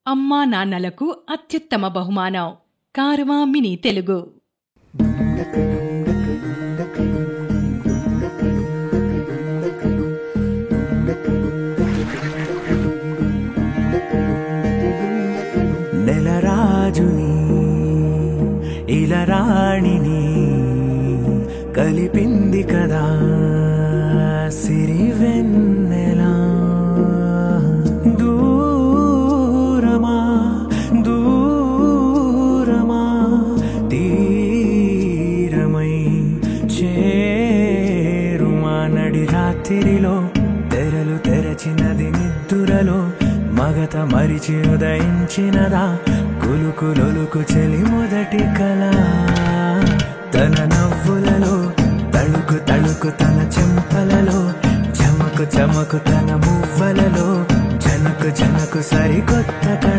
అమ్మా నాన్నలకు అత్యుత్తమ బహుమానం కారవా మినీ తెలుగు. నెలరాజుని ఇలరాణిని కలిపింది కదా సిరివెన్నెలా. దూరమా దూరమా తీరమై చేరుమా నడి రాత్రిలో తెరలు తెరచినది నిద్దురలో మగత మరిచి ఉదయించినదా కులుకులొలుకు చెలి మొదటి కళ. తన నవ్వులలో తళుకు తళుకు తన చెంపలలో చమకు చమకు తన మువ్వలలో జనకు జనకు సరికొత్త కళ.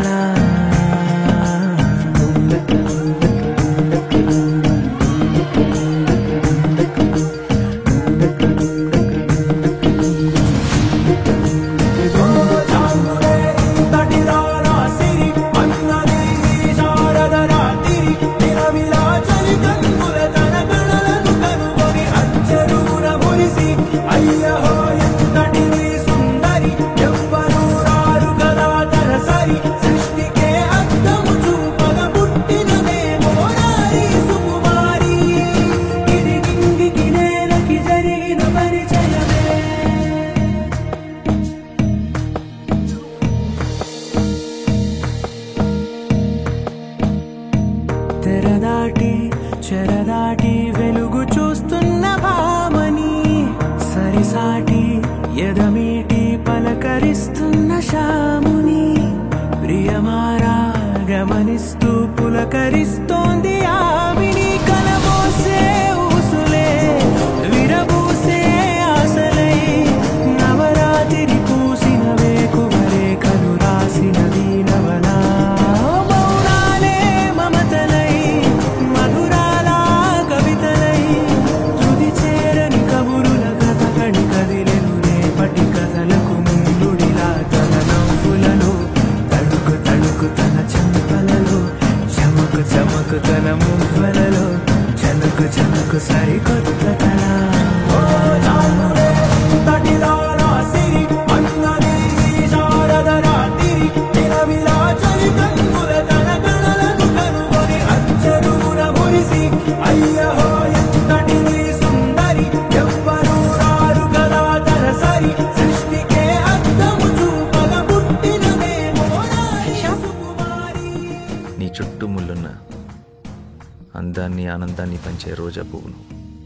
తెరదాటి చెరదాటి వెలుగు చూస్తున్న భామని సరిసాటి ఎదమీటి పలకరిస్తున్న శాముని ప్రియమారా గమనిస్తూ పులకరిస్తోంది ఆవిని. కలబోసే ఊసులే విరబూసే ఆశలై నవరాత్రి పూసిన వేకువరే కలు రాసినది నవలా. చమకు తన మువ్వలలో జనకు జనకు సరికొత్త కళ. నీ చుట్టూ ముళ్ళున్న అందాన్ని ఆనందాన్ని పంచే రోజా పువ్వును.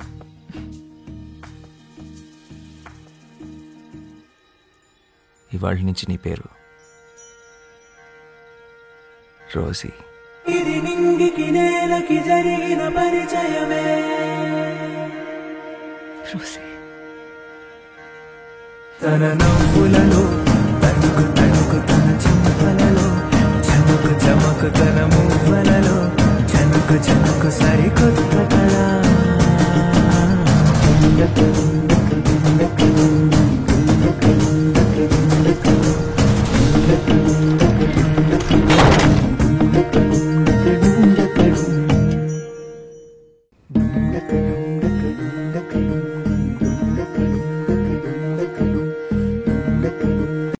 ఇవాళ నుంచి నీ పేరు రోజీ. ఇది నింగికి నేలకి జరిగిన పరిచయమే రోజీ తన నవ్వులలో